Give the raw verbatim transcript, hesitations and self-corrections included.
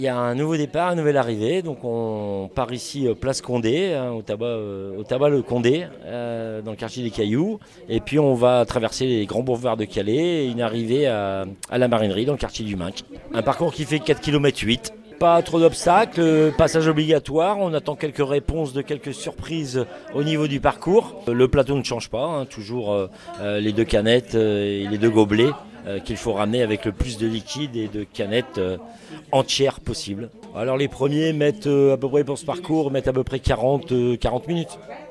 Il y a un nouveau départ, une nouvelle arrivée. Donc on part ici euh, place Condé, hein, au tabac, euh, au tabac le Condé, euh, dans le quartier des Cailloux. Et puis on va traverser les grands boulevards de Calais et une arrivée à, à la marinerie dans le quartier du Minc. Un parcours qui fait quatre kilomètres huit. Pas trop d'obstacles, passage obligatoire, on attend quelques réponses de quelques surprises au niveau du parcours. Le plateau ne change pas, hein, toujours euh, les deux canettes euh, et les deux gobelets euh, qu'il faut ramener avec le plus de liquide et de canettes euh, entières possible. Alors les premiers mettent euh, à peu près pour ce parcours, mettent à peu près quarante, euh, quarante minutes.